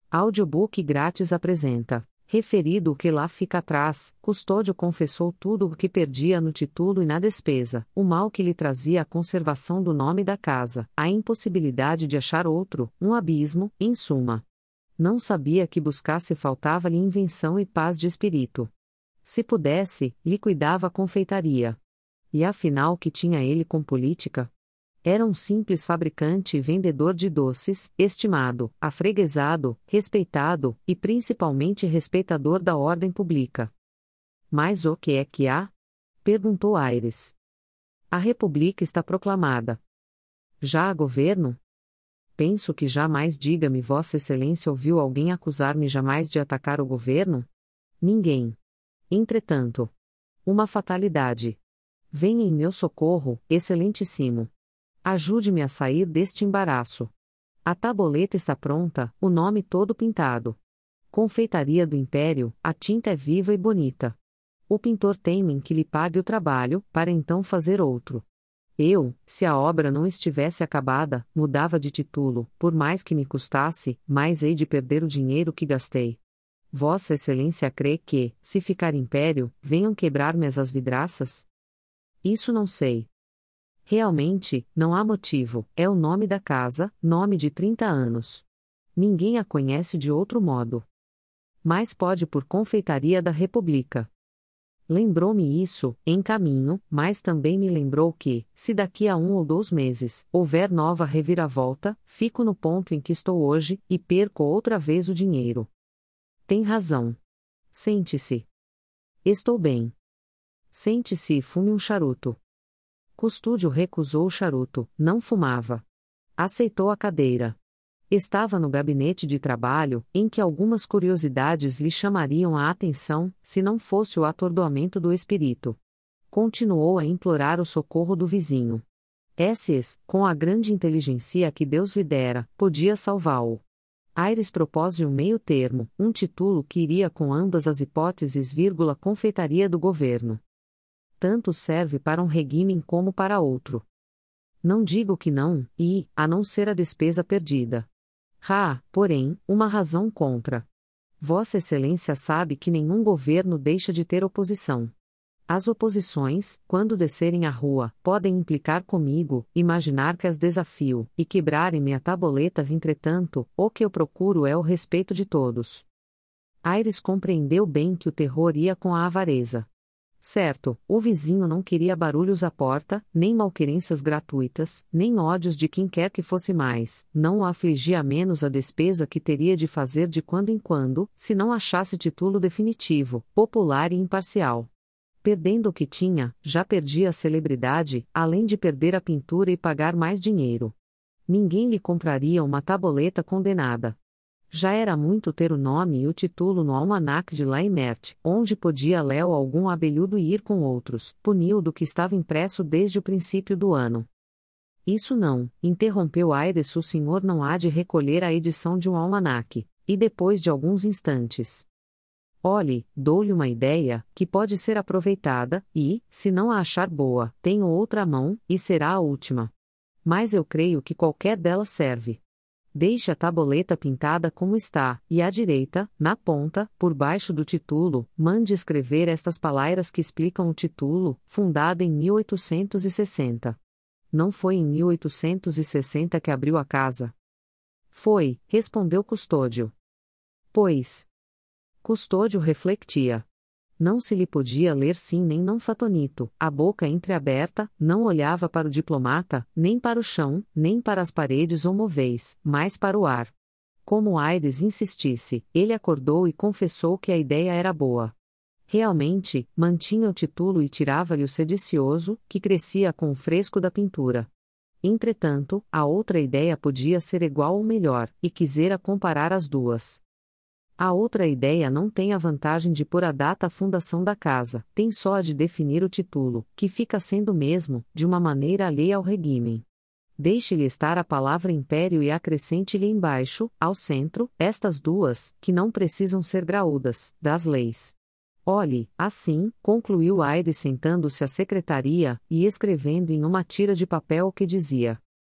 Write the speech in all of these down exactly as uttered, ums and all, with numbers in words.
Audiobook grátis apresenta. Referido o que lá fica atrás, Custódio confessou tudo o que perdia no título e na despesa, o mal que lhe trazia a conservação do nome da casa, a impossibilidade de achar outro, um abismo, em suma. Não sabia que buscasse, faltava-lhe invenção e paz de espírito. Se pudesse, liquidava a confeitaria. E afinal, que tinha ele com política? Era um simples fabricante e vendedor de doces, estimado, afreguesado, respeitado, e principalmente respeitador da ordem pública. Mas o que é que há? Perguntou Aires. A República está proclamada. Já há governo? Penso que jamais, diga-me, Vossa Excelência ouviu alguém acusar-me jamais de atacar o governo? Ninguém. Entretanto. Uma fatalidade. Venha em meu socorro, Excelentíssimo. Ajude-me a sair deste embaraço. A taboleta está pronta, o nome todo pintado. Confeitaria do Império, a tinta é viva e bonita. O pintor teima em que lhe pague o trabalho, para então fazer outro. Eu, se a obra não estivesse acabada, mudava de título, por mais que me custasse, mais hei de perder o dinheiro que gastei. Vossa Excelência crê que, se ficar Império, venham quebrar-me as vidraças? Isso não sei. Realmente, não há motivo, é o nome da casa, nome de trinta anos. Ninguém a conhece de outro modo. Mas pode por Confeitaria da República. Lembrou-me isso, em caminho, mas também me lembrou que, se daqui a um ou dois meses, houver nova reviravolta, fico no ponto em que estou hoje, e perco outra vez o dinheiro. Tem razão. Sente-se. Estou bem. Sente-se e fume um charuto. Custódio recusou o charuto, não fumava. Aceitou a cadeira. Estava no gabinete de trabalho, em que algumas curiosidades lhe chamariam a atenção, se não fosse o atordoamento do espírito. Continuou a implorar o socorro do vizinho. Esses, com a grande inteligência que Deus lhe dera, podia salvá-lo. Aires propôs-lhe um meio termo, um título que iria com ambas as hipóteses, vírgula, confeitaria do governo. Tanto serve para um regime como para outro. Não digo que não, e, a não ser a despesa perdida. Há, porém, uma razão contra. Vossa Excelência sabe que nenhum governo deixa de ter oposição. As oposições, quando descerem à rua, podem implicar comigo, imaginar que as desafio, e quebrarem-me a taboleta. Entretanto, o que eu procuro é o respeito de todos. Aires compreendeu bem que o terror ia com a avareza. Certo, o vizinho não queria barulhos à porta, nem malquerências gratuitas, nem ódios de quem quer que fosse mais, não o afligia menos a despesa que teria de fazer de quando em quando, se não achasse título definitivo, popular e imparcial. Perdendo o que tinha, já perdia a celebridade, além de perder a pintura e pagar mais dinheiro. Ninguém lhe compraria uma taboleta condenada. Já era muito ter o nome e o título no almanaque de Laimert, onde podia Léo algum abelhudo ir com outros, puniu do que estava impresso desde o princípio do ano. Isso não, interrompeu Aires, o senhor não há de recolher a edição de um almanaque, e depois de alguns instantes. Olhe, dou-lhe uma ideia, que pode ser aproveitada, e, se não a achar boa, tenho outra à mão, e será a última. Mas eu creio que qualquer delas serve. Deixe a taboleta pintada como está, e à direita, na ponta, por baixo do título, mande escrever estas palavras que explicam o título, fundada em mil oitocentos e sessenta. Não foi em mil oitocentos e sessenta que abriu a casa? Foi, respondeu Custódio. Pois. Custódio refletia. Não se lhe podia ler sim nem não fatonito, a boca entreaberta, não olhava para o diplomata, nem para o chão, nem para as paredes ou móveis, mas para o ar. Como Aires insistisse, ele acordou e confessou que a ideia era boa. Realmente, mantinha o título e tirava-lhe o sedicioso, que crescia com o fresco da pintura. Entretanto, a outra ideia podia ser igual ou melhor, e quisera comparar as duas. A outra ideia não tem a vantagem de pôr a data à fundação da casa, tem só a de definir o título, que fica sendo mesmo, de uma maneira alheia ao regime. Deixe-lhe estar a palavra império e acrescente-lhe embaixo, ao centro, estas duas, que não precisam ser graúdas, das leis. Olhe, assim, concluiu Aires sentando-se à secretaria, e escrevendo em uma tira de papel o que dizia.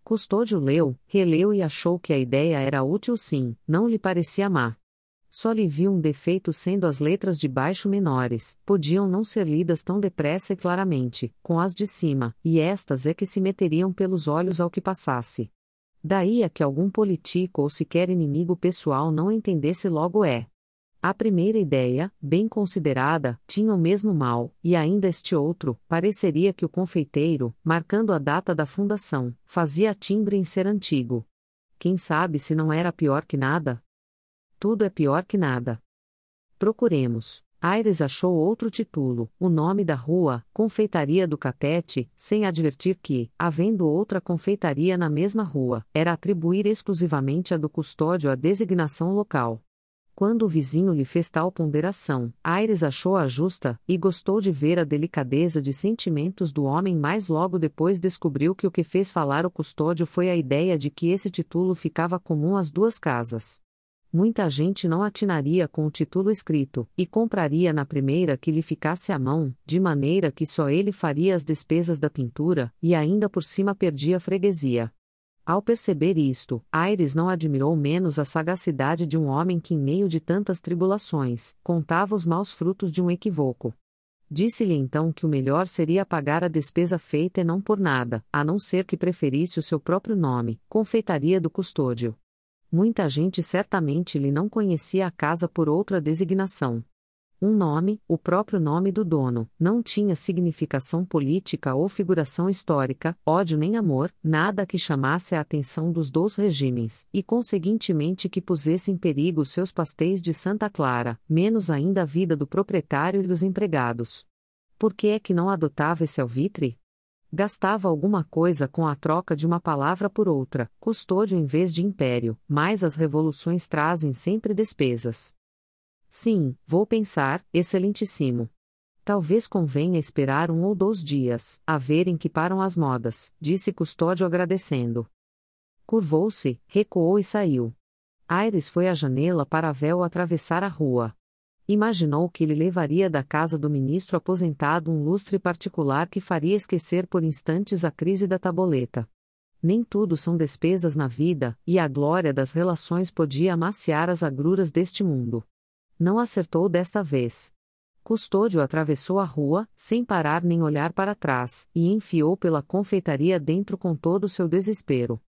Custódio leu, releu e achou que a ideia era útil sim, não lhe parecia má. Só lhe viu um defeito sendo as letras de baixo menores, podiam não ser lidas tão depressa e claramente, com as de cima, e estas é que se meteriam pelos olhos ao que passasse. Daí a que algum político ou sequer inimigo pessoal não entendesse logo é. A primeira ideia, bem considerada, tinha o mesmo mal, e ainda este outro, pareceria que o confeiteiro, marcando a data da fundação, fazia timbre em ser antigo. Quem sabe se não era pior que nada? Tudo é pior que nada. Procuremos. Aires achou outro título, o nome da rua, Confeitaria do Catete, sem advertir que, havendo outra confeitaria na mesma rua, era atribuir exclusivamente a do custódio a designação local. Quando o vizinho lhe fez tal ponderação, Aires achou-a justa, e gostou de ver a delicadeza de sentimentos do homem, mas logo depois descobriu que o que fez falar o custódio foi a ideia de que esse título ficava comum às duas casas. Muita gente não atinaria com o título escrito, e compraria na primeira que lhe ficasse à mão, de maneira que só ele faria as despesas da pintura, e ainda por cima perdia a freguesia. Ao perceber isto, Aires não admirou menos a sagacidade de um homem que, em meio de tantas tribulações, contava os maus frutos de um equívoco. Disse-lhe então que o melhor seria pagar a despesa feita e não por nada, a não ser que preferisse o seu próprio nome, Confeitaria do Custódio. Muita gente certamente lhe não conhecia a casa por outra designação. Um nome, o próprio nome do dono, não tinha significação política ou figuração histórica, ódio nem amor, nada que chamasse a atenção dos dois regimes, e conseguintemente que pusesse em perigo os seus pastéis de Santa Clara, menos ainda a vida do proprietário e dos empregados. Por que é que não adotava esse alvitre? Gastava alguma coisa com a troca de uma palavra por outra, custódio em vez de império, mas as revoluções trazem sempre despesas. Sim, vou pensar, excelentíssimo. Talvez convenha esperar um ou dois dias, a ver em que param as modas, disse Custódio agradecendo. Curvou-se, recuou e saiu. Aires foi à janela para ver-o atravessar a rua. Imaginou que ele levaria da casa do ministro aposentado um lustre particular que faria esquecer por instantes a crise da taboleta. Nem tudo são despesas na vida, e a glória das relações podia amaciar as agruras deste mundo. Não acertou desta vez. Custódio atravessou a rua, sem parar nem olhar para trás, e enfiou pela confeitaria dentro com todo o seu desespero.